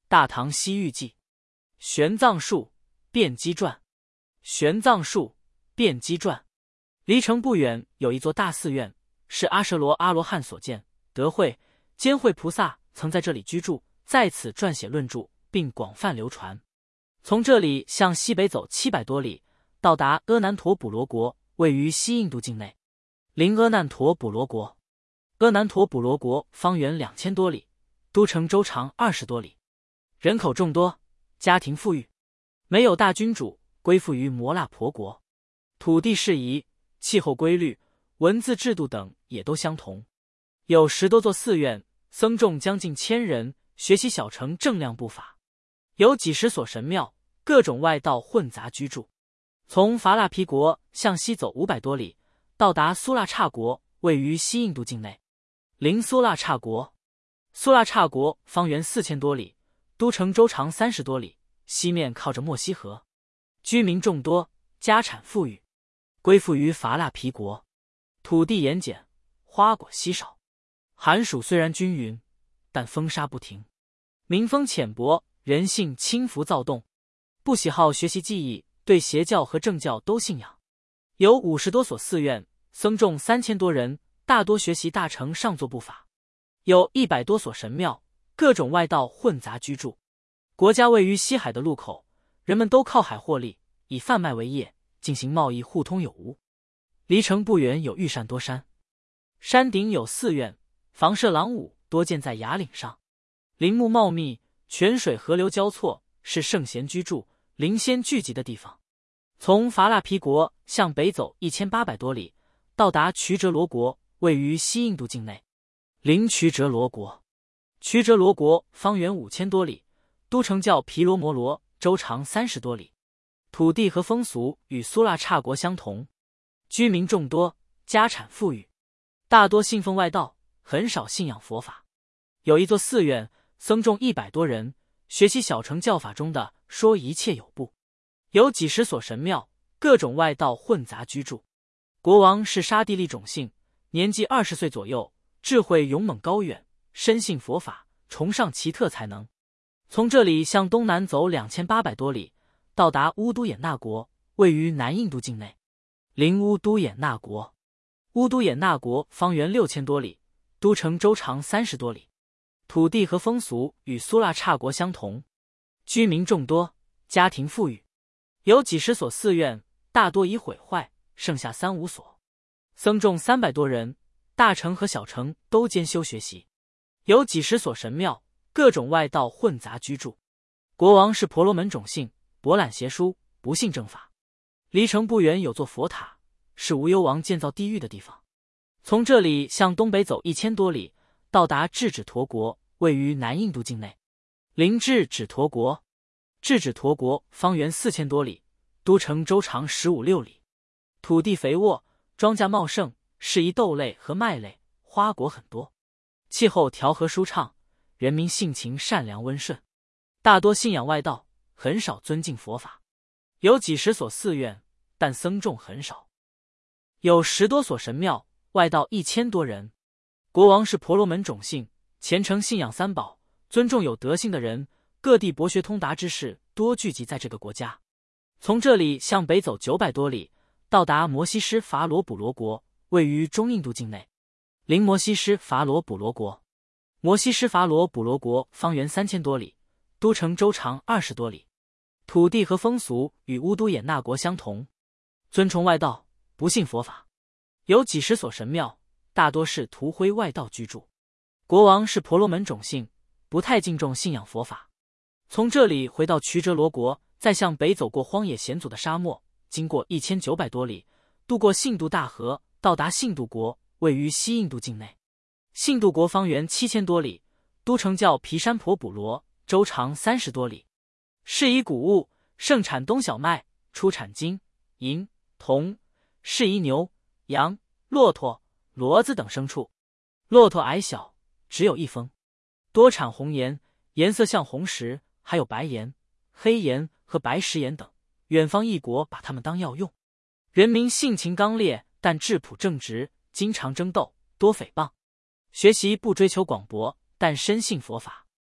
大唐西域记》。玄奘术辩机传。玄奘术辩机传。离城不远有一座大寺院，是阿舍罗阿罗汉所建，德慧、坚慧菩萨曾在这里居住，在此撰写论著，并广泛流传。从这里向西北走700多里，到达阿难陀补罗国，位于西印度境内。临阿难陀补罗国。阿难陀补罗国方圆2000多里，都城周长20多里，人口众多，家庭富裕，没有大君主，归附于摩腊婆国。土地适宜，气候规律，文字制度等也都相同。有10多座寺院，僧众将近1000人，学习小乘正量部法。有几十所神庙，各种外道混杂居住。从伐腊毗国向西走500多里，到达苏腊刹国，位于西印度境内。临苏腊刹国。苏腊刹国方圆4000多里，都城周长30多里，西面靠着墨西河，居民众多，家产富裕，归附于伐腊毗国。土地盐碱，花果稀少，寒暑虽然均匀，但风沙不停，民风浅薄，人性轻浮躁动，不喜好学习技艺，对邪教和正教都信仰。有50多所寺院，僧众3000多人，大多学习大乘上座部法。有100多所神庙，各种外道混杂居住。国家位于西海的路口，人们都靠海获利，以贩卖为业，进行贸易互通有无。离城不远有玉善多山，山顶有寺院，房舍廊庑多建在崖岭上，林木茂密，泉水河流交错，是圣贤居住、灵仙聚集的地方。从伐腊毗国向北走1800多里，到达曲折罗国，位于西印度境内。临曲折罗国。曲折罗国方圆5000多里，都城叫毗罗摩罗，周长30多里。土地和风俗与苏腊刹国相同，居民众多，家产富裕，大多信奉外道，很少信仰佛法。有一座寺院，僧众100多人，学习小乘教法中的说一切有部。有几十所神庙，各种外道混杂居住。国王是沙地利种姓，年纪20岁左右，智慧勇猛高远，深信佛法，崇尚奇特才能。从这里向东南走2800多里，到达乌都衍那国，位于南印度境内。临乌都衍那国。乌都衍那国方圆6000多里，都城周长30多里。土地和风俗与苏腊刹国相同，居民众多，家庭富裕。有几十所寺院，大多已毁坏，剩下3、5所。僧众300多人，大乘和小乘都兼修学习。有几十所神庙，各种外道混杂居住。国王是婆罗门种姓，博览邪书，不信正法。离城不远有座佛塔，是无忧王建造地狱的地方。从这里向东北走1000多里，到达智止陀国，位于南印度境内。临智止陀国。智止陀国方圆4000多里，都城周长15、16里。土地肥沃，庄稼茂盛，适宜豆类和麦类，花果很多。气候调和舒畅，人民性情善良温顺，大多信仰外道，很少尊敬佛法。有几十所寺院，但僧众很少。有10多所神庙，外道1000多人。国王是婆罗门种姓，虔诚信仰3宝，尊重有德性的人，各地博学通达之士多聚集在这个国家。从这里向北走900多里，到达摩西师伐罗补罗国，位于中印度境内。临摩西师伐罗补罗国。摩西师伐罗补罗国方圆3000多里，都城周长20多里。土地和风俗与乌都衍那国相同，尊崇外道，不信佛法。有几十所神庙，大多是涂灰外道居住。国王是婆罗门种姓，不太敬重信仰佛法。从这里回到曲折罗国，再向北走过荒野险阻的沙漠，经过1900多里，渡过信度大河，到达信度国，位于西印度境内。信度国方圆7000多里，都城叫毗山婆补罗，周长30多里。适宜谷物，盛产冬小麦，出产金、银、铜，适宜牛、羊、骆驼、骡子等牲畜。骆驼矮小，只有1峰，多产红岩，颜色像红石，还有白岩、黑岩和白石岩等。远方异国把它们当药用。人民性情刚烈，但质朴正直，经常争斗，多诽谤。学习不追求广博，但深信佛法。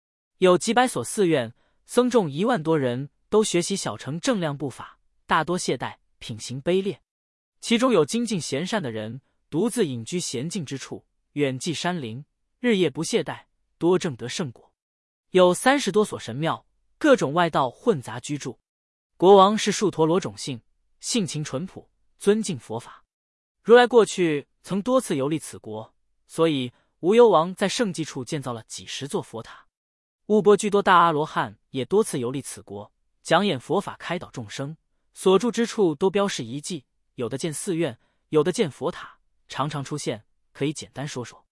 有几百所寺院，僧众1万多人，都学习小乘正量步法，大多懈怠，品行卑劣。其中有精进贤善的人，独自隐居娴静之处，远寄山林，日夜不懈怠，多证得圣果。有30多所神庙，各种外道混杂居住。国王是树陀罗种姓，性情淳朴，尊敬佛法。如来过去曾多次游历此国，所以无忧王在圣迹处建造了几十座佛塔。悟钵居多大阿罗汉也多次游历此国，讲演佛法，开导众生，所住之处都标示遗迹，有的建寺院，有的建佛塔，常常出现，可以简单说说。